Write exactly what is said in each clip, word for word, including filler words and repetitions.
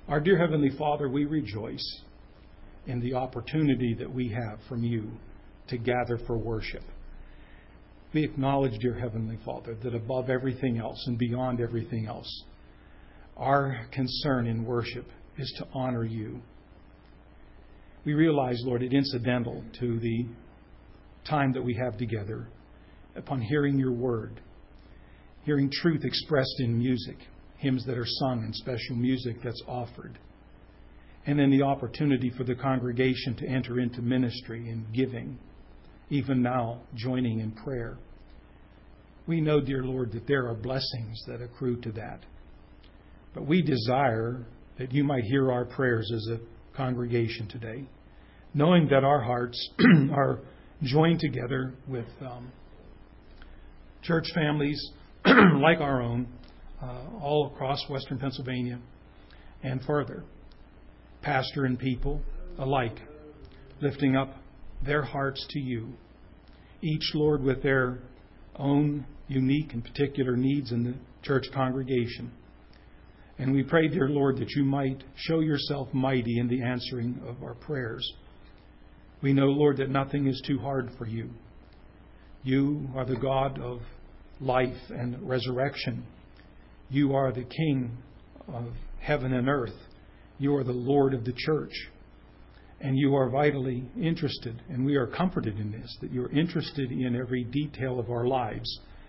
Our dear Heavenly Father, we rejoice in the opportunity that we have from you to gather for worship. We acknowledge, dear Heavenly Father, that above everything else and beyond everything else, our concern in worship is to honor you. We realize, Lord, it incidental to the time that we have together upon hearing your word, hearing truth expressed in music, hymns that are sung and special music that's offered, and then the opportunity for the congregation to enter into ministry and giving, even now joining in prayer. We know, dear Lord, that there are blessings that accrue to that. But we desire that you might hear our prayers as a congregation today, knowing that our hearts are joined together with um, church families like our own, uh, all across Western Pennsylvania and further, pastor and people alike, lifting up their hearts to you, each, Lord, with their own unique and particular needs in the church congregation. And we pray, dear Lord, that you might show yourself mighty in the answering of our prayers. We know, Lord, that nothing is too hard for you. You are the God of life and resurrection. You are the King of heaven and earth. You are the Lord of the church. And you are vitally interested, and we are comforted in this, that you're interested in every detail of our lives.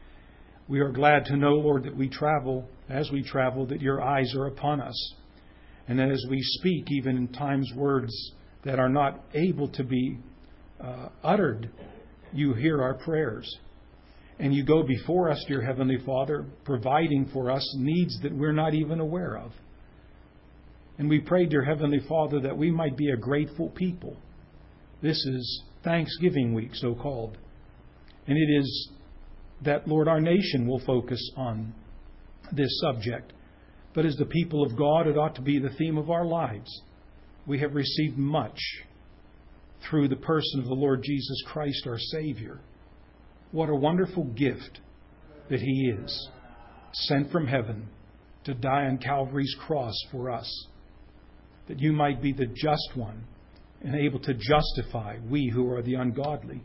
We are glad to know, Lord, that we travel, as we travel, that your eyes are upon us. And that as we speak, even in times words that are not able to be uh, uttered, you hear our prayers. And you go before us, dear Heavenly Father, providing for us needs that we're not even aware of. And we pray, dear Heavenly Father, that we might be a grateful people. This is Thanksgiving week, so called. And it is that, Lord, our nation will focus on this subject. But as the people of God, it ought to be the theme of our lives. We have received much through the person of the Lord Jesus Christ, our Savior. What a wonderful gift that He is, sent from heaven to die on Calvary's cross for us, that you might be the just one and able to justify we who are the ungodly,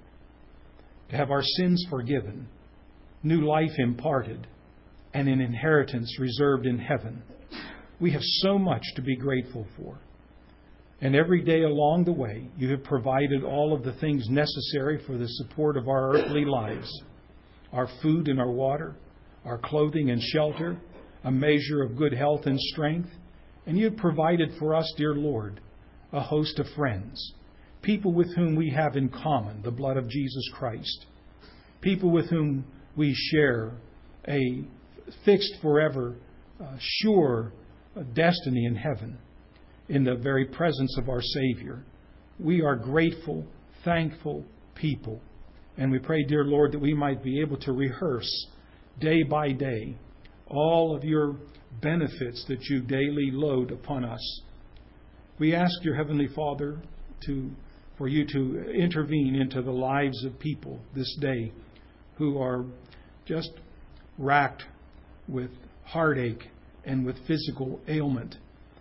to have our sins forgiven, new life imparted, and an inheritance reserved in heaven. We have so much to be grateful for. And every day along the way, you have provided all of the things necessary for the support of our earthly lives. Our food and our water, our clothing and shelter, a measure of good health and strength. And you have provided for us, dear Lord, a host of friends, people with whom we have in common the blood of Jesus Christ, people with whom we share a fixed forever, uh, sure destiny in heaven, in the very presence of our Savior. We are grateful, thankful people. And we pray, dear Lord, that we might be able to rehearse day by day all of your benefits that you daily load upon us. We ask, your Heavenly Father, to for you to intervene into the lives of people this day who are just racked with heartache and with physical ailment.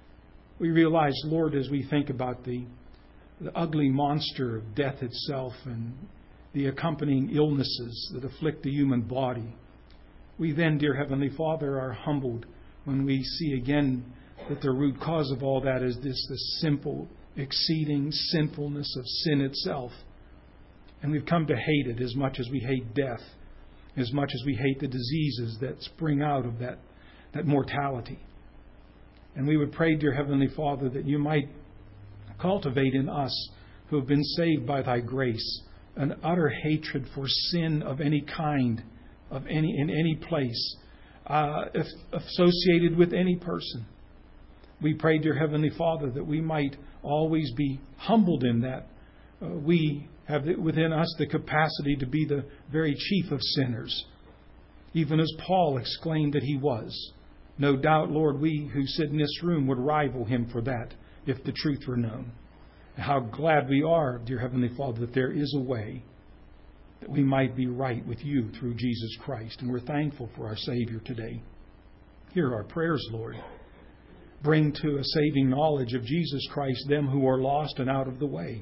We realize, Lord, as we think about the, the ugly monster of death itself and the accompanying illnesses that afflict the human body, we then, dear Heavenly Father, are humbled when we see again that the root cause of all that is this, this simple, exceeding sinfulness of sin itself. And we've come to hate it as much as we hate death, as much as we hate the diseases that spring out of that, that mortality. And we would pray, dear Heavenly Father, that you might cultivate in us who have been saved by thy grace an utter hatred for sin of any kind, of any in any place, uh, if associated with any person. We pray, dear Heavenly Father, that we might always be humbled in that. Uh, we have within us the capacity to be the very chief of sinners, even as Paul exclaimed that he was. No doubt, Lord, we who sit in this room would rival him for that if the truth were known. How glad we are, dear Heavenly Father, that there is a way that we might be right with you through Jesus Christ. And we're thankful for our Savior today. Hear our prayers, Lord. bring to a saving knowledge of Jesus Christ them who are lost and out of the way.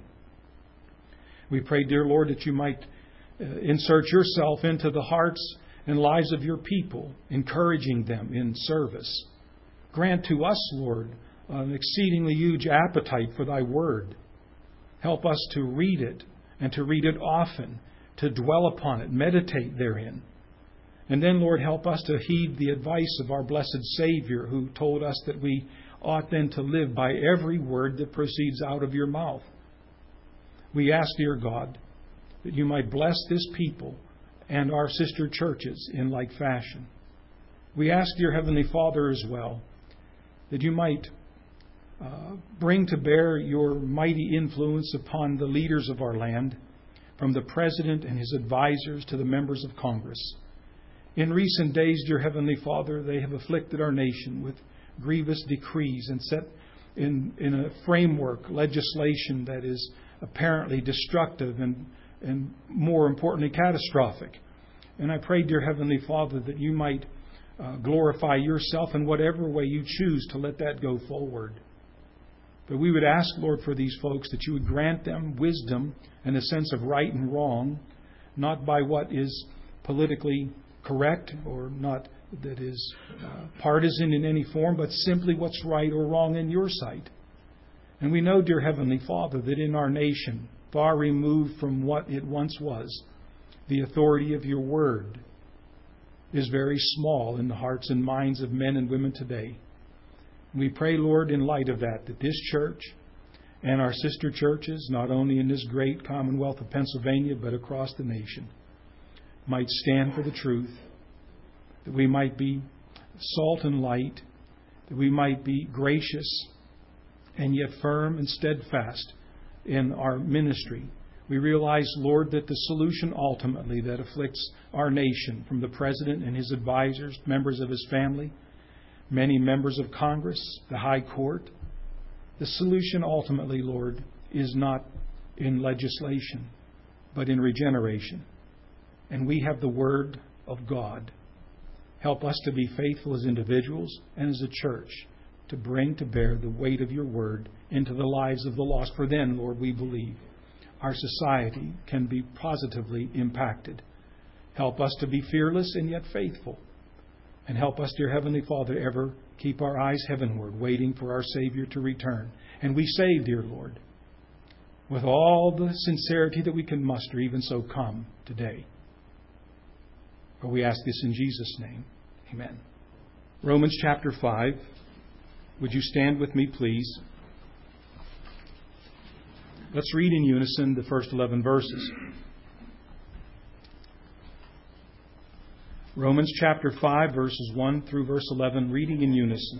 We pray, dear Lord, that you might uh, insert yourself into the hearts and lives of your people, encouraging them in service. Grant to us, Lord, an exceedingly huge appetite for thy word. Help us to read it and to read it often, to dwell upon it, meditate therein. And then, Lord, help us to heed the advice of our blessed Savior, who told us that we ought then to live by every word that proceeds out of your mouth. We ask, dear God, that you might bless this people and our sister churches in like fashion. We ask, dear Heavenly Father, as well, that you might uh, bring to bear your mighty influence upon the leaders of our land, from the President and his advisors to the members of Congress. In recent days, dear Heavenly Father, they have afflicted our nation with grievous decrees and set in, in a framework legislation that is apparently destructive and, and more importantly, catastrophic. And I pray, dear Heavenly Father, that you might uh, glorify yourself in whatever way you choose to let that go forward. But we would ask, Lord, for these folks that you would grant them wisdom and a sense of right and wrong, not by what is politically correct or not that is uh, partisan in any form, but simply what's right or wrong in your sight. And we know, dear Heavenly Father, that in our nation, far removed from what it once was, the authority of your word is very small in the hearts and minds of men and women today. We pray, Lord, in light of that, that this church and our sister churches, not only in this great Commonwealth of Pennsylvania, but across the nation, might stand for the truth, that we might be salt and light, that we might be gracious and yet firm and steadfast in our ministry. We realize, Lord, that the solution ultimately that afflicts our nation, from the President and his advisors, members of his family, many members of Congress, the High Court, the solution ultimately, Lord, is not in legislation, but in regeneration. And we have the Word of God. Help us to be faithful as individuals and as a church to bring to bear the weight of your Word into the lives of the lost. For then, Lord, we believe our society can be positively impacted. Help us to be fearless and yet faithful. And help us, dear Heavenly Father, ever keep our eyes heavenward, waiting for our Savior to return. And we say, dear Lord, with all the sincerity that we can muster, even so, come today. For we ask this in Jesus' name. Amen. Romans chapter five. Would you stand with me, please? Let's read in unison the first eleven verses. Romans chapter five, verses one through verse eleven, reading in unison.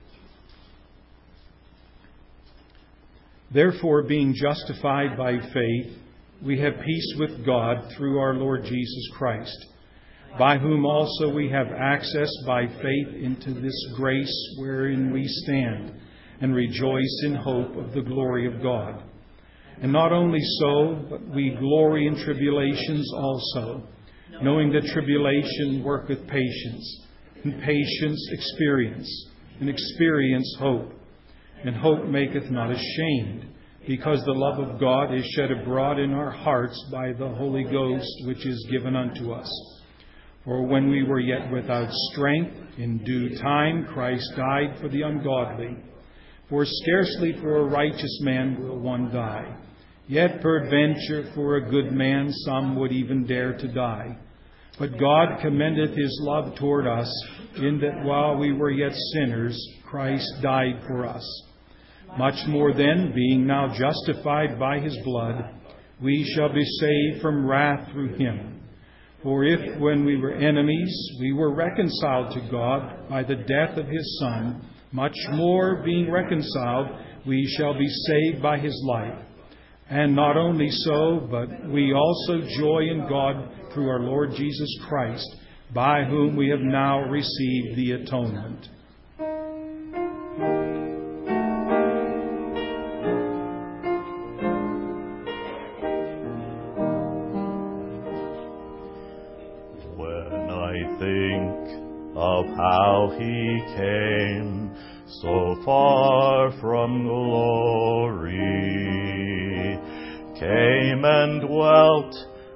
Therefore, being justified by faith, we have peace with God through our Lord Jesus Christ, by whom also we have access by faith into this grace wherein we stand, and rejoice in hope of the glory of God. And not only so, but we glory in tribulations also, knowing that tribulation worketh patience, and patience experience, and experience hope. And hope maketh not ashamed, because the love of God is shed abroad in our hearts by the Holy Ghost, which is given unto us. For when we were yet without strength, in due time Christ died for the ungodly. For scarcely for a righteous man will one die, yet peradventure for a good man some would even dare to die. But God commendeth his love toward us, in that while we were yet sinners, Christ died for us. Much more then, being now justified by his blood, we shall be saved from wrath through him. For if, when we were enemies, we were reconciled to God by the death of his Son, much more, being reconciled, we shall be saved by his life. And not only so, but we also joy in God through our Lord Jesus Christ, by whom we have now received the atonement. When I think of how he came so far from glory, came and dwelt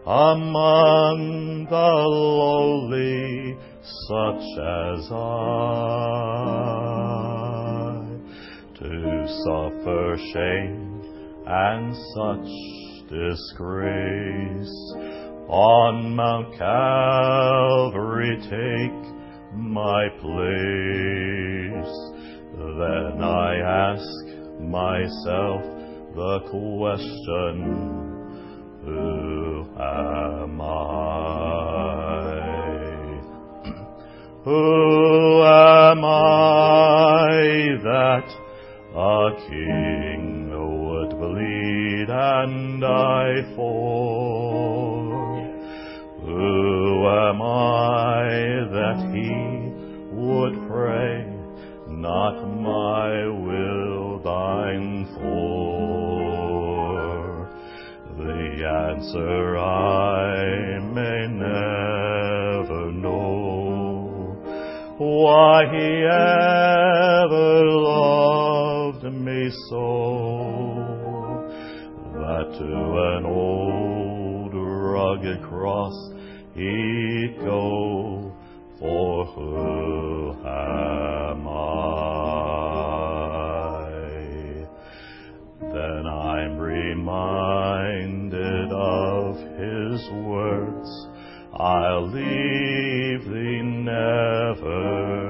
among the lowly, such as I, to suffer shame and such disgrace. On Mount Calvary take my place. Then I ask myself the question, who am I? Who am I that a king would bleed and die for? Who am I that he would pray, not my will, thine for? The answer I may never know, why he ever loved me so, that to an old rugged cross he'd go, for who am I? Then I'm reminded of his words, I'll leave thee never.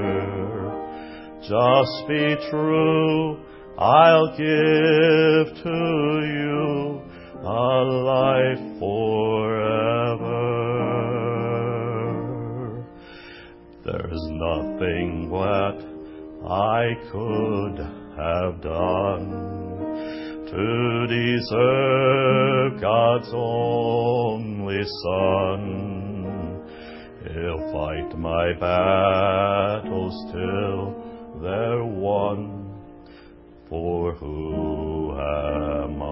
Just be true, I'll give to you a life forever. There's nothing that I could have done to deserve God's only Son. He'll fight my battles till they're won, for who am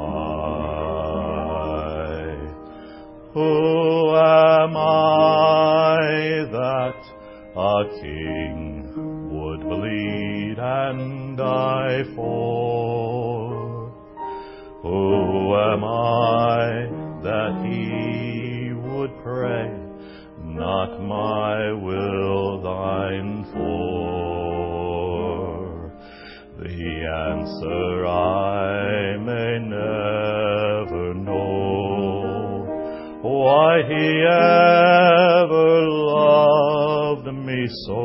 I? Who am I that a king would bleed and die for? Who am I that he would pray, not my will, thine for? The answer I may never know, why he ever loved me so,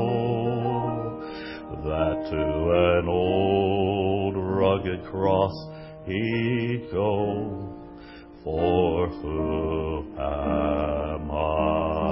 that to an old rugged cross he'd go, for who am I?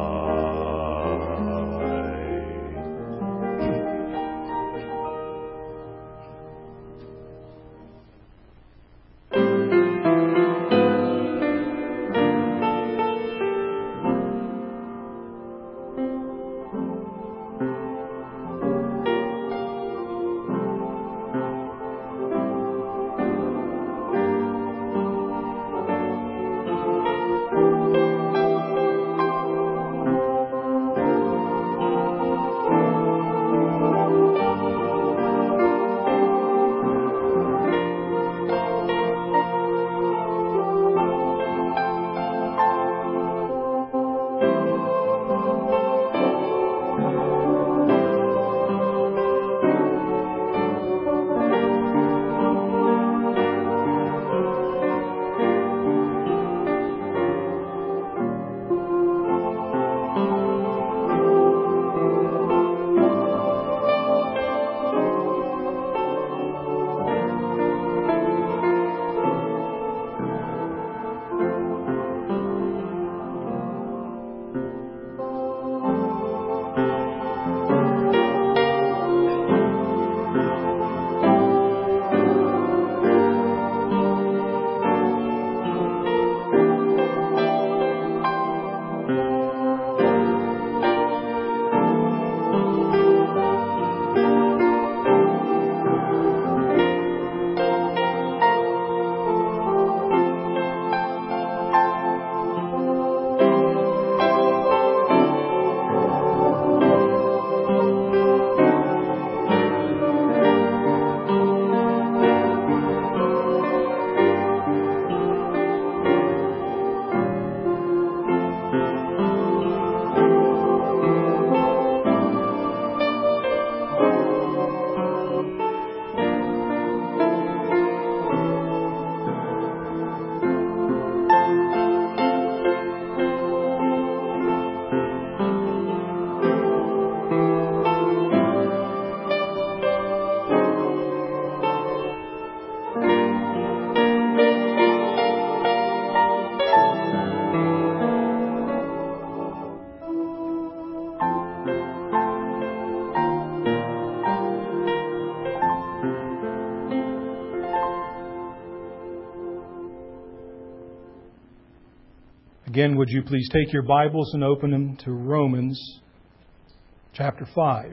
Again, would you please take your Bibles and open them to Romans chapter five.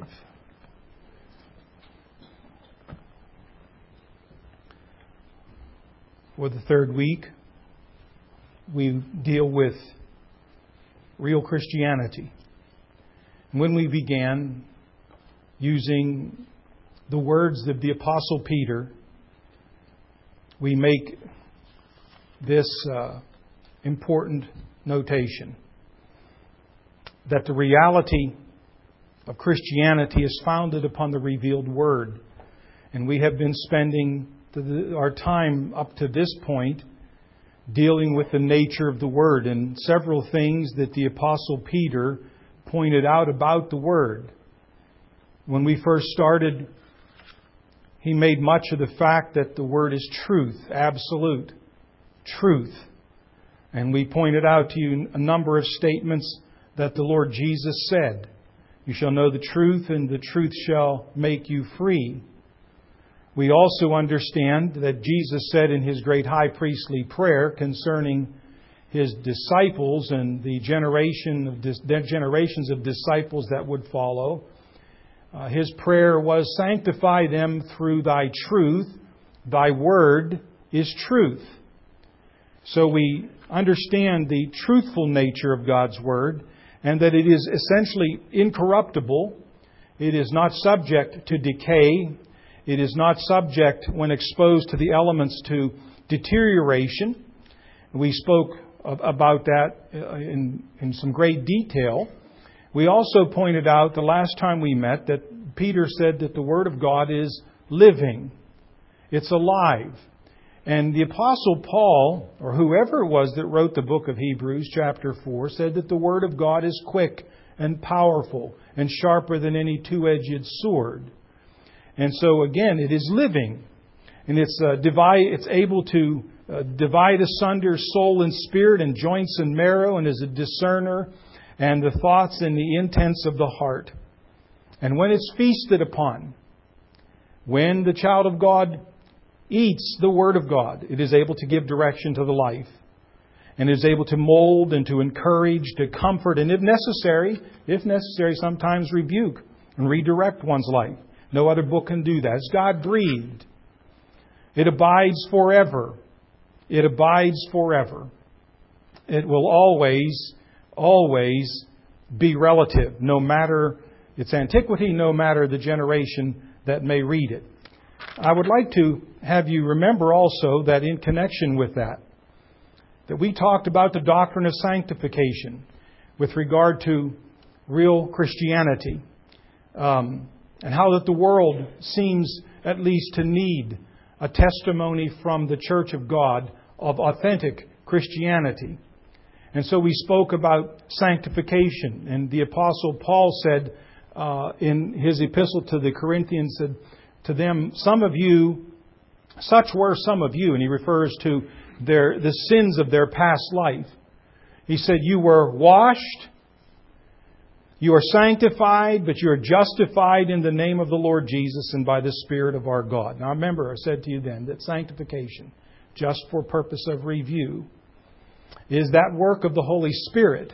For the third week, we deal with real Christianity. And when we began using the words of the Apostle Peter, we make this uh, important notation that the reality of Christianity is founded upon the revealed Word. And we have been spending the, our time up to this point dealing with the nature of the Word and several things that the Apostle Peter pointed out about the Word. When we first started, he made much of the fact that the Word is truth, absolute truth. And we pointed out to you a number of statements that the Lord Jesus said. You shall know the truth, and the truth shall make you free. We also understand that Jesus said in His great high priestly prayer concerning His disciples and the generation of dis- the generations of disciples that would follow, uh, His prayer was, sanctify them through Thy truth. Thy word is truth. So we understand the truthful nature of God's Word and that it is essentially incorruptible. It is not subject to decay. It is not subject, when exposed to the elements, to deterioration. We spoke about that in, in some great detail. We also pointed out the last time we met that Peter said that the Word of God is living. It's alive. And the Apostle Paul, or whoever it was that wrote the book of Hebrews, chapter four, said that the Word of God is quick and powerful and sharper than any two-edged sword. And so again, it is living. And it's uh, divide, it's able to uh, divide asunder soul and spirit and joints and marrow, and is a discerner and the thoughts and the intents of the heart. And when it's feasted upon, when the child of God eats the Word of God, it is able to give direction to the life. And is able to mold and to encourage, to comfort, and if necessary, if necessary, sometimes rebuke and redirect one's life. No other book can do that. It's God-breathed. It abides forever. It abides forever. It will always, always be relative, no matter its antiquity, no matter the generation that may read it. I would like to have you remember also that in connection with that, that we talked about the doctrine of sanctification with regard to real Christianity, um, and how that the world seems at least to need a testimony from the Church of God of authentic Christianity. And so we spoke about sanctification, and the Apostle Paul said uh, in his epistle to the Corinthians, said to them, some of you, such were some of you, and he refers to their the sins of their past life. He said, you were washed, you are sanctified, but you are justified in the name of the Lord Jesus and by the Spirit of our God. Now remember, I said to you then that sanctification, just for purpose of review, is that work of the Holy Spirit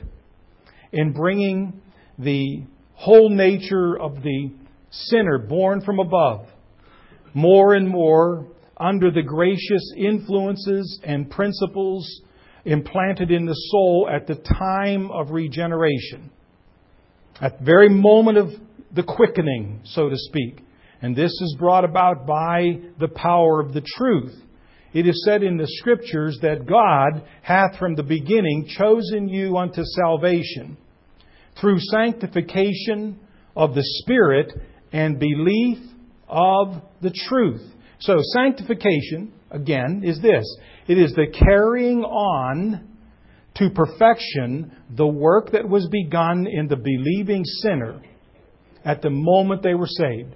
in bringing the whole nature of the sinner born from above more and more under the gracious influences and principles implanted in the soul at the time of regeneration. At the very moment of the quickening, so to speak. And this is brought about by the power of the truth. It is said in the Scriptures that God hath from the beginning chosen you unto salvation through sanctification of the Spirit and belief of the truth. So sanctification, again, is this. It is the carrying on to perfection the work that was begun in the believing sinner at the moment they were saved.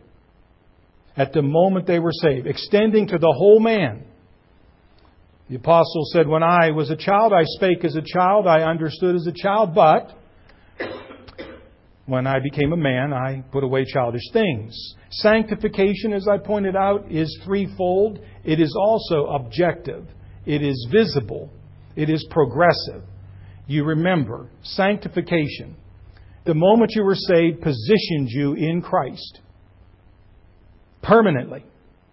At the moment they were saved. Extending to the whole man. The apostle said, when I was a child, I spake as a child, I understood as a child, but when I became a man, I put away childish things. Sanctification, as I pointed out, is threefold. It is also objective. It is visible. It is progressive. you remember sanctification. The moment you were saved positioned you in Christ permanently.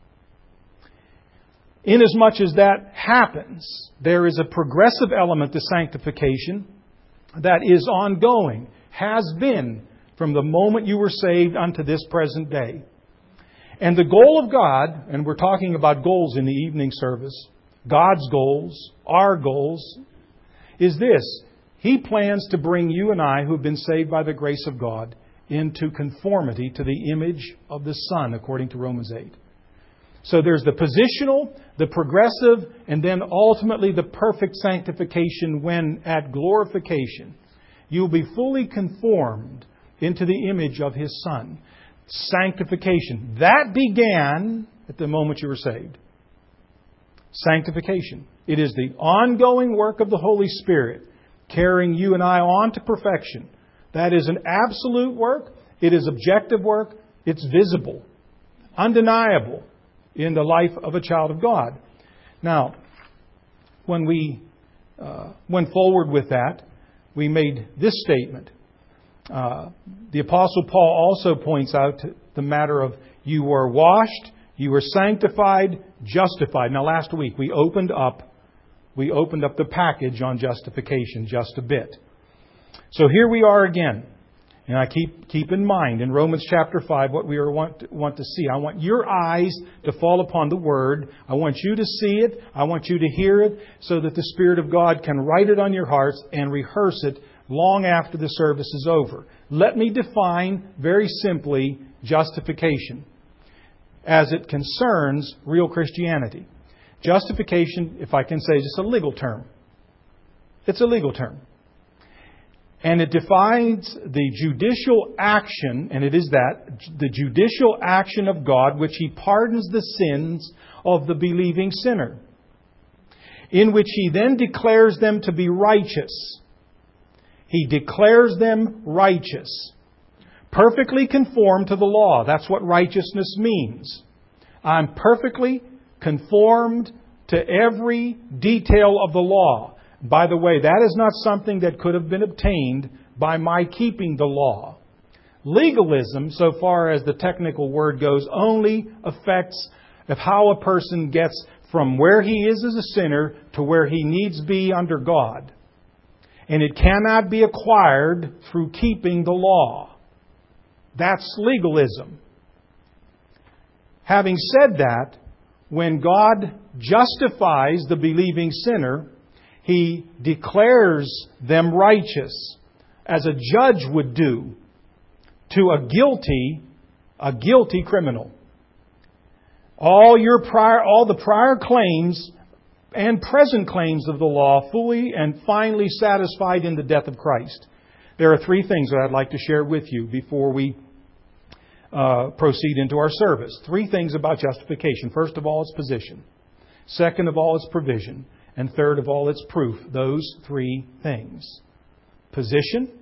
Inasmuch as that happens, there is a progressive element to sanctification that is ongoing, has been from the moment you were saved unto this present day. And the goal of God, and we're talking about goals in the evening service, God's goals, our goals, is this. He plans to bring you and I, who have been saved by the grace of God, into conformity to the image of the Son, according to Romans eight. So there's the positional, the progressive, and then ultimately the perfect sanctification when at glorification you'll be fully conformed into the image of His Son. Sanctification. That began at the moment you were saved. Sanctification. It is the ongoing work of the Holy Spirit carrying you and I on to perfection. That is an absolute work. It is objective work. It's visible, undeniable in the life of a child of God. Now, when we uh, went forward with that, we made this statement. Uh, the Apostle Paul also points out the matter of you were washed, you were sanctified, justified. Now, last week we opened up, we opened up the package on justification just a bit. So here we are again. And I keep keep in mind in Romans chapter five what we are want want to see. I want your eyes to fall upon the Word. I want you to see it. I want you to hear it so that the Spirit of God can write it on your hearts and rehearse it long after the service is over. Let me define very simply justification as it concerns real Christianity. Justification, if I can say, is just a legal term. It's a legal term. And it defines the judicial action, and it is that, the judicial action of God, which He pardons the sins of the believing sinner, in which He then declares them to be righteous. He declares them righteous, perfectly conformed to the law. That's what righteousness means. I'm perfectly conformed to every detail of the law. By the way, that is not something that could have been obtained by my keeping the law. Legalism, so far as the technical word goes, only affects of how a person gets from where he is as a sinner to where he needs be under God. And it cannot be acquired through keeping the law. That's legalism. Having said that, when God justifies the believing sinner, He declares them righteous, as a judge would do to a guilty, a guilty criminal. All your prior, all the prior claims and present claims of the law fully and finally satisfied in the death of Christ. There are three things that I'd like to share with you before we uh, proceed into our service. Three things about justification. First of all, its position. Second of all, its provision. And third of all, its proof. Those three things. Position,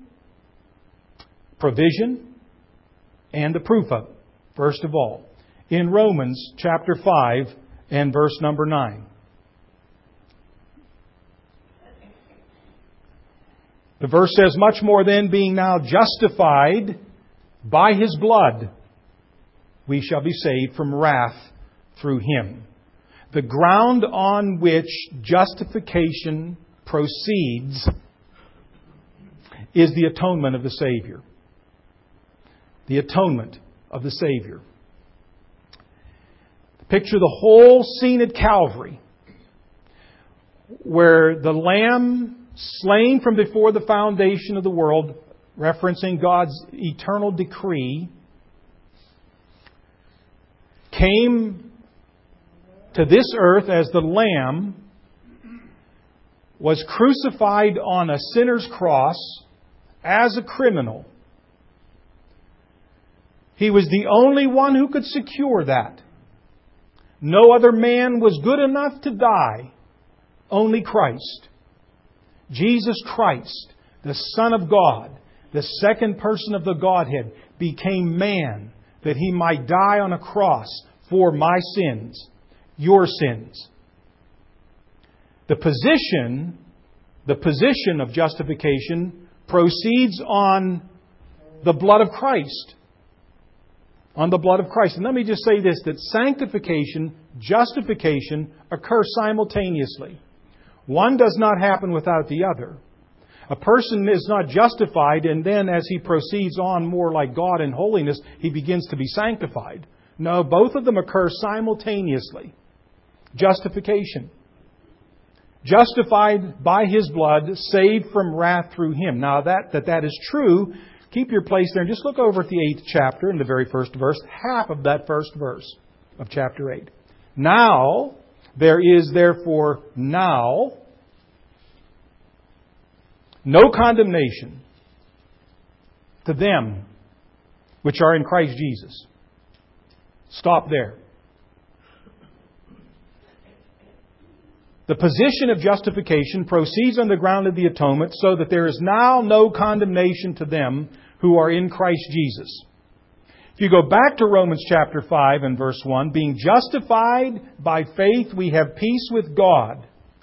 provision, and the proof of it. First of all, in Romans chapter five and verse number nine. The verse says, much more then, being now justified by His blood, we shall be saved from wrath through Him. The ground on which justification proceeds is the atonement of the Savior. The atonement of the Savior. Picture the whole scene at Calvary, where the Lamb slain from before the foundation of the world, referencing God's eternal decree, came to this earth as the Lamb, was crucified on a sinner's cross as a criminal. He was the only one who could secure that. No other man was good enough to die. Only Christ. Jesus Christ, the Son of God, the second person of the Godhead, became man that He might die on a cross for my sins, your sins. The position the position of justification proceeds on the blood of Christ. On the blood of Christ. And let me just say this, that sanctification, justification occur simultaneously. One does not happen without the other. A person is not justified and then as he proceeds on more like God in holiness, he begins to be sanctified. No, both of them occur simultaneously. Justification. Justified by His blood, saved from wrath through Him. Now that that, that is true, keep your place there and just look over at the eighth chapter in the very first verse, half of that first verse of chapter eight. Now, there is therefore now no condemnation to them which are in Christ Jesus. Stop there. The position of justification proceeds on the ground of the atonement so that there is now no condemnation to them who are in Christ Jesus. If you go back to Romans chapter five and verse one, being justified by faith we have peace with God.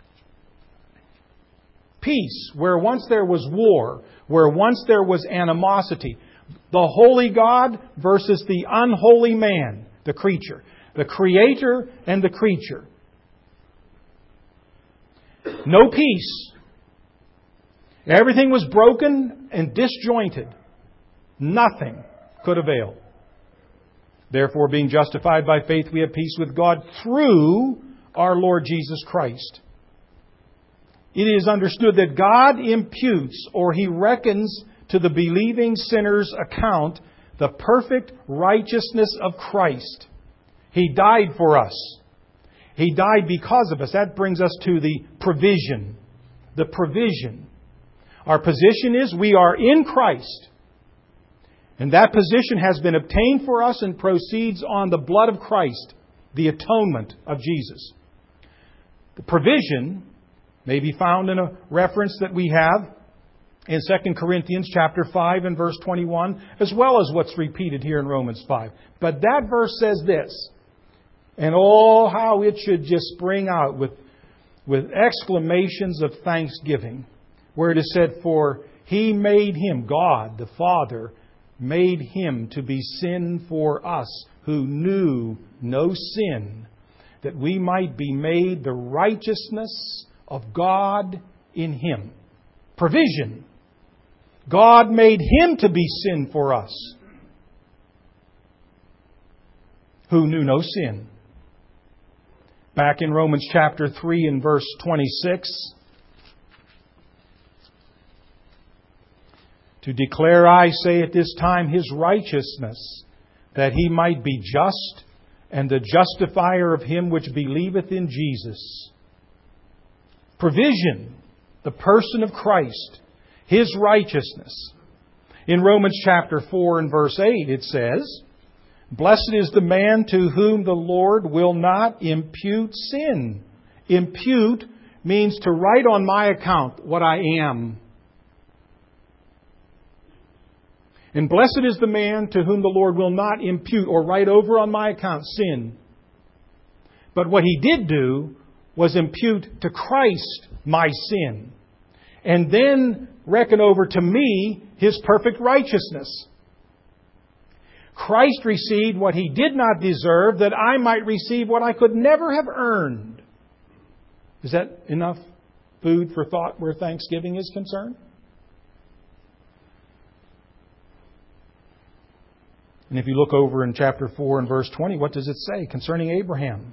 Peace, where once there was war, where once there was animosity. The holy God versus the unholy man, the creature. The Creator and the creature. No peace. Everything was broken and disjointed. Nothing could avail. Therefore, being justified by faith, we have peace with God through our Lord Jesus Christ. It is understood that God imputes or He reckons to the believing sinner's account the perfect righteousness of Christ. He died for us. He died because of us. That brings us to the provision. The provision. Our position is we are in Christ. And that position has been obtained for us and proceeds on the blood of Christ, the atonement of Jesus. The provision may be found in a reference that we have in Second Corinthians chapter five and verse twenty-one, as well as what's repeated here in Romans five. But that verse says this, and oh, how it should just spring out with, with exclamations of thanksgiving, where it is said, for He made Him, God the Father, made Him to be sin for us who knew no sin, that we might be made the righteousness of God in Him. Provision. God made Him to be sin for us who knew no sin. Back in Romans chapter three and verse twenty-six, to declare, I say at this time, His righteousness, that He might be just and the justifier of him which believeth in Jesus. Provision, the person of Christ, His righteousness. In Romans chapter four and verse eight it says, blessed is the man to whom the Lord will not impute sin. Impute means to write on my account what I am. And blessed is the man to whom the Lord will not impute or write over on my account sin. But what He did do was impute to Christ my sin. And then reckon over to me His perfect righteousness. Christ received what He did not deserve, that I might receive what I could never have earned. Is that enough food for thought where thanksgiving is concerned? And if you look over in chapter four and verse twenty, what does it say concerning Abraham?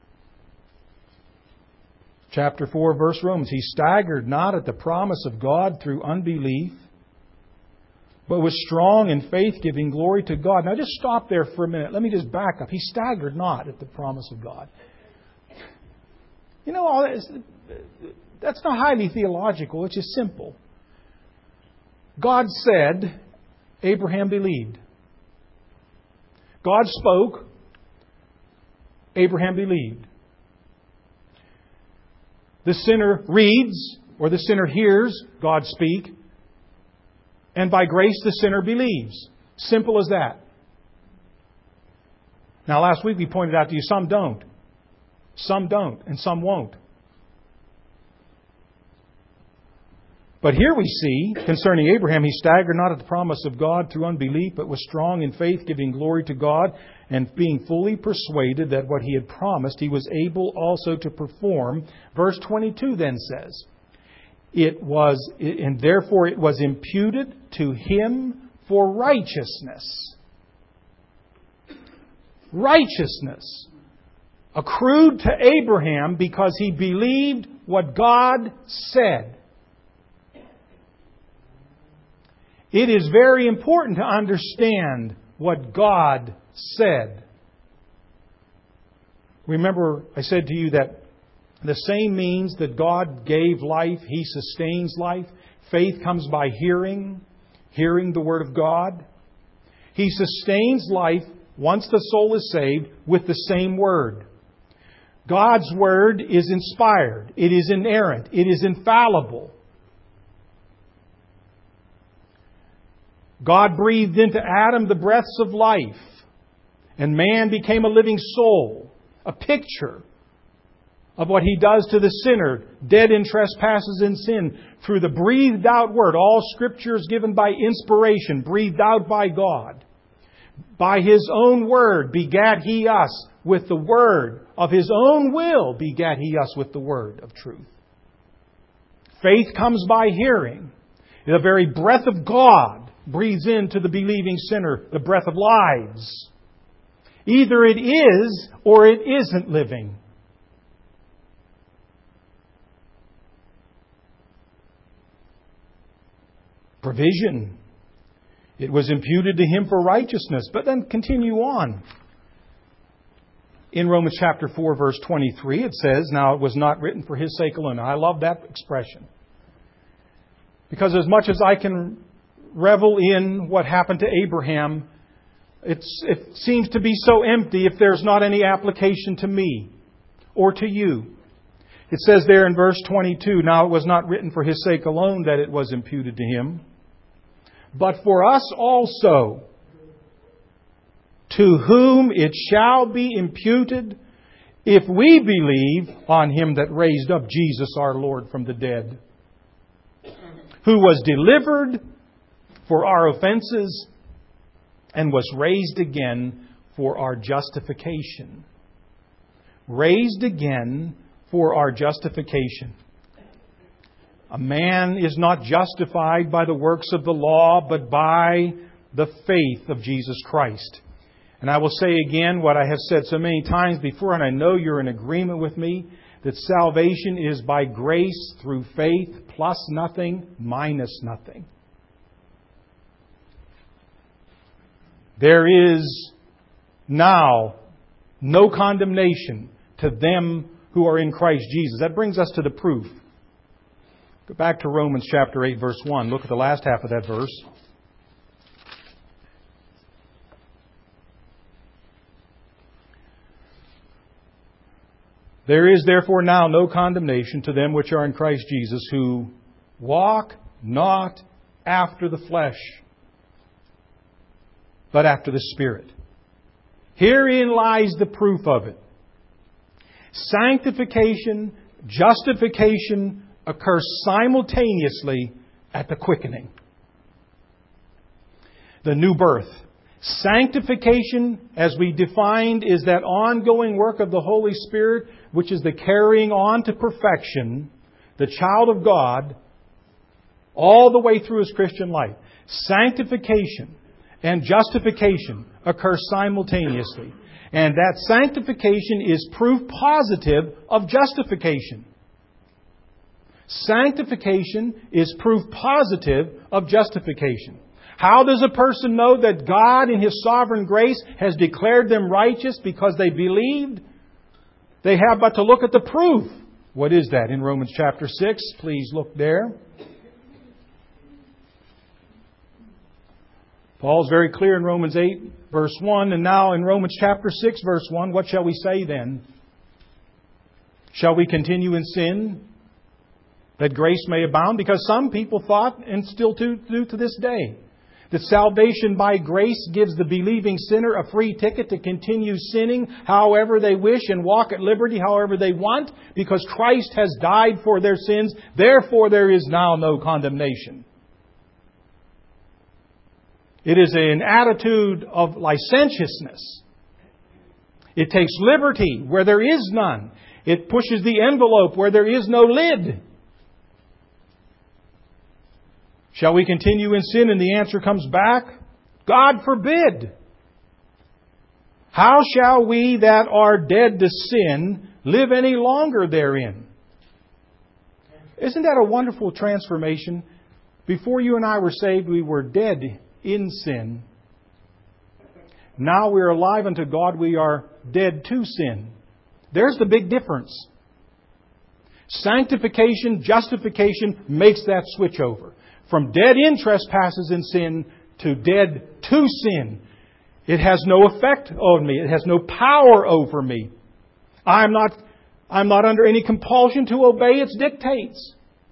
Chapter four, verse Romans. He staggered not at the promise of God through unbelief, but was strong in faith, giving glory to God. Now just stop there for a minute. Let me just back up. He staggered not at the promise of God. You know, all that is, that's not highly theological. It's just simple. God said, Abraham believed. God spoke, Abraham believed. The sinner reads, or the sinner hears God speak, and by grace the sinner believes. Simple as that. Now last week we pointed out to you, some don't. Some don't, and some won't. But here we see, concerning Abraham, he staggered not at the promise of God through unbelief, but was strong in faith, giving glory to God, and being fully persuaded that what he had promised, he was able also to perform. Verse twenty-two then says, it was, and therefore it was imputed to him for righteousness. Righteousness accrued to Abraham because he believed what God said. It is very important to understand what God said. Remember, I said to you that the same means that God gave life, He sustains life. Faith comes by hearing, hearing the Word of God. He sustains life once the soul is saved with the same Word. God's Word is inspired. It is inerrant. It is infallible. God breathed into Adam the breaths of life, and man became a living soul, a picture of what He does to the sinner, dead in trespasses and sin, through the breathed out Word. All Scripture is given by inspiration, breathed out by God. By His own Word begat He us with the Word. Of His own will begat He us with the Word of truth. Faith comes by hearing. The very breath of God breathes into the believing sinner the breath of lives. Either it is or it isn't living. Provision. It was imputed to him for righteousness. But then continue on. In Romans chapter four, verse twenty-three, it says, now it was not written for his sake alone. I love that expression. Because as much as I can revel in what happened to Abraham, it's, it seems to be so empty if there's not any application to me or to you. It says there in verse twenty-two, now it was not written for his sake alone that it was imputed to him, but for us also, to whom it shall be imputed if we believe on Him that raised up Jesus our Lord from the dead, who was delivered for our offenses and was raised again for our justification. Raised again for our justification. A man is not justified by the works of the law, but by the faith of Jesus Christ. And I will say again what I have said so many times before, and I know you're in agreement with me, that salvation is by grace through faith, plus nothing, minus nothing. There is now no condemnation to them who are in Christ Jesus. That brings us to the proof. Go back to Romans chapter eight, verse one. Look at the last half of that verse. There is therefore now no condemnation to them which are in Christ Jesus, who walk not after the flesh, but after the Spirit. Herein lies the proof of it. Sanctification, justification occur simultaneously at the quickening. The new birth. Sanctification, as we defined, is that ongoing work of the Holy Spirit, which is the carrying on to perfection, the child of God, all the way through his Christian life. Sanctification and justification occur simultaneously. And that sanctification is proof positive of justification. Sanctification is proof positive of justification. How does a person know that God in His sovereign grace has declared them righteous because they believed? They have but to look at the proof. What is that? In Romans chapter six, please look there. Paul's very clear in Romans eight, verse one, and now in Romans chapter six, verse one, what shall we say then? Shall we continue in sin, that grace may abound? Because some people thought, and still do to this day, That salvation by grace gives the believing sinner a free ticket to continue sinning however they wish and walk at liberty however they want, because Christ has died for their sins. Therefore there is now no condemnation. It is an attitude of licentiousness. It takes liberty where there is none. It pushes the envelope where there is no lid. Shall we continue in sin? And the answer comes back, God forbid. How shall we that are dead to sin live any longer therein? Isn't that a wonderful transformation? Before you and I were saved, we were dead in sin. Now we are alive unto God. We are dead to sin. There's the big difference. Sanctification, justification makes that switch over. From dead in trespasses and sin to dead to sin. It has no effect on me. It has no power over me. I'm not, I'm not under any compulsion to obey its dictates.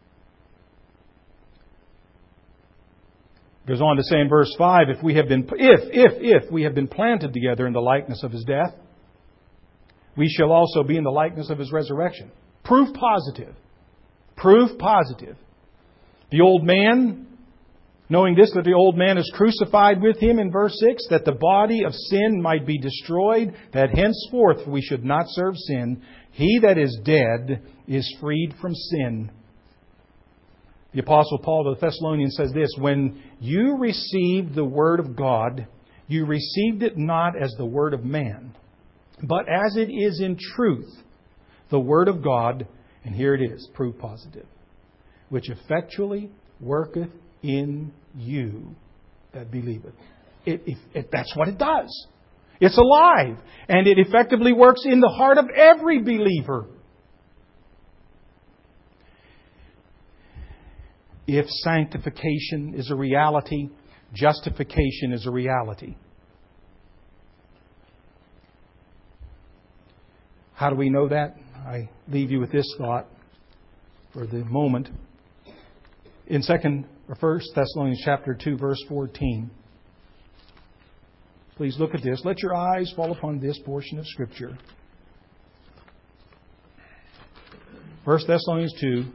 Goes on to say in verse five, if we have been, if, if, if we have been planted together in the likeness of His death, we shall also be in the likeness of His resurrection. Proof positive. Proof positive. The old man, knowing this, that the old man is crucified with Him in verse six, that the body of sin might be destroyed, that henceforth we should not serve sin. He that is dead is freed from sin. The Apostle Paul to the Thessalonians says this, when you received the Word of God, you received it not as the Word of man, but as it is in truth, the Word of God, and here it is, proof positive, which effectually worketh in you that believeth. It, it, it, that's what it does. It's alive. And it effectively works in the heart of every believer. If sanctification is a reality, justification is a reality. How do we know that? I leave you with this thought for the moment. In second or First Thessalonians chapter two, verse fourteen. Please look at this. Let your eyes fall upon this portion of Scripture. First Thessalonians two.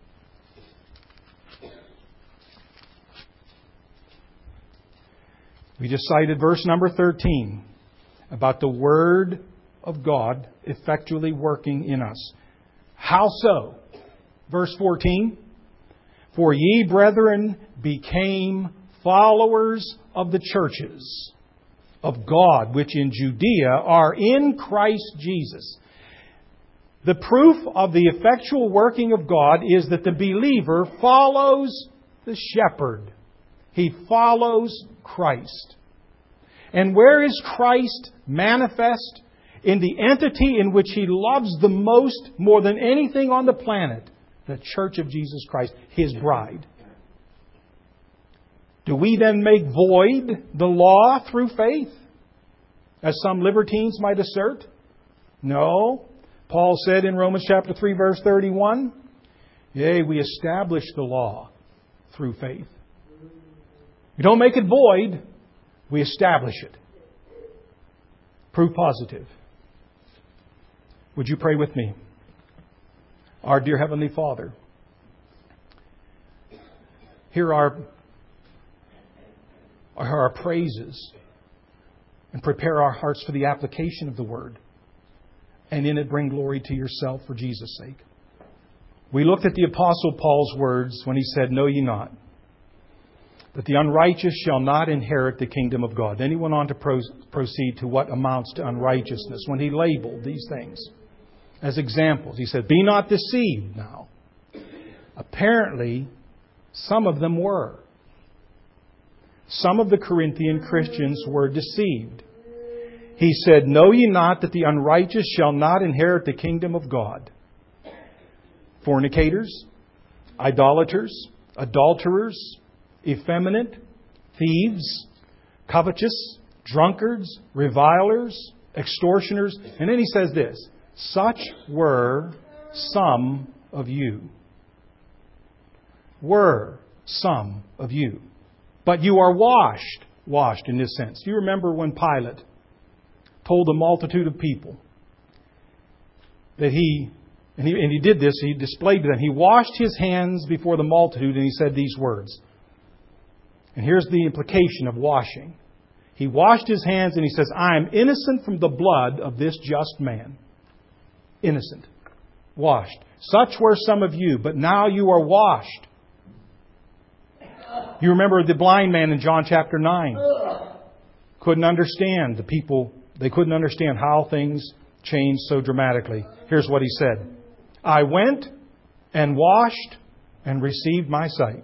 We just cited verse number thirteen about the Word of God effectually working in us. How so? Verse fourteen. For ye, brethren, became followers of the churches of God, which in Judea are in Christ Jesus. The proof of the effectual working of God is that the believer follows the shepherd. He follows Christ. And where is Christ manifest? In the entity in which He loves the most, more than anything on the planet. The Church of Jesus Christ, His bride. Do we then make void the law through faith? As some libertines might assert? No. Paul said in Romans chapter three, verse thirty-one, yea, we establish the law through faith. We don't make it void, we establish it. Proof positive. Would you pray with me? Our dear Heavenly Father, hear our, hear our praises and prepare our hearts for the application of the Word. And in it bring glory to Yourself for Jesus' sake. We looked at the Apostle Paul's words when he said, know ye not, that the unrighteous shall not inherit the kingdom of God. Then he went on to pro- proceed to what amounts to unrighteousness when he labeled these things. As examples, he said, be not deceived now. Apparently, some of them were. Some of the Corinthian Christians were deceived. He said, know ye not that the unrighteous shall not inherit the kingdom of God? Fornicators, idolaters, adulterers, effeminate, thieves, covetous, drunkards, revilers, extortioners. And then he says this, such were some of you. Were some of you. But you are washed. Washed in this sense. Do you remember when Pilate told a multitude of people that he, and he, and he did this, he displayed to them, he washed his hands before the multitude and he said these words. And here's the implication of washing. He washed his hands and he says, I am innocent from the blood of this just man. Innocent. Washed. Such were some of you, but now you are washed. You remember the blind man in John chapter nine. Couldn't understand the people. They couldn't understand how things changed so dramatically. Here's what he said. I went and washed and received my sight.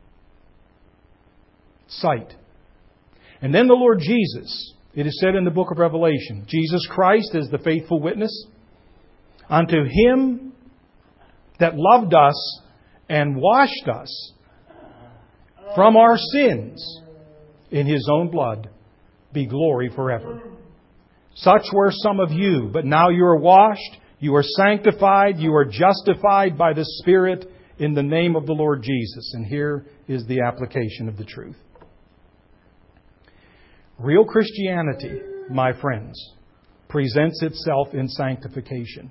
Sight. And then the Lord Jesus, it is said in the book of Revelation, Jesus Christ is the faithful witness. Unto Him that loved us and washed us from our sins in His own blood be glory forever. Such were some of you, but now you are washed, you are sanctified, you are justified by the Spirit in the name of the Lord Jesus. And here is the application of the truth. Real Christianity, my friends, presents itself in sanctification.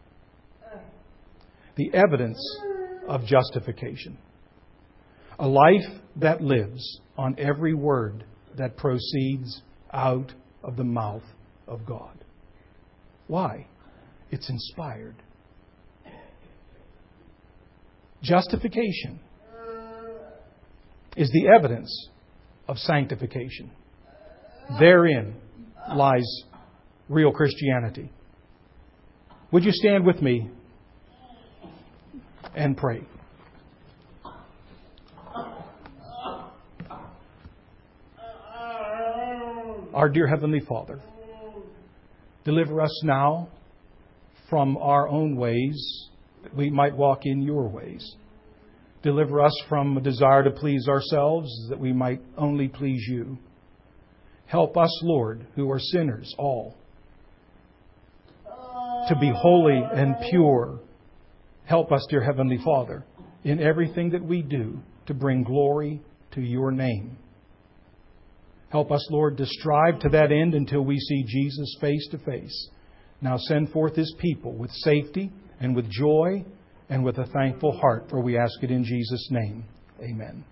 The evidence of justification. A life that lives on every word that proceeds out of the mouth of God. Why? It's inspired. Justification is the evidence of sanctification. Therein lies real Christianity. Would you stand with me and pray? Our dear Heavenly Father, deliver us now from our own ways, that we might walk in your ways. Deliver us from a desire to please ourselves, that we might only please you. Help us, Lord, who are sinners all, to be holy and pure. Help us, dear Heavenly Father, in everything that we do to bring glory to your name. Help us, Lord, to strive to that end until we see Jesus face to face. Now send forth His people with safety and with joy and with a thankful heart, for we ask it in Jesus' name. Amen.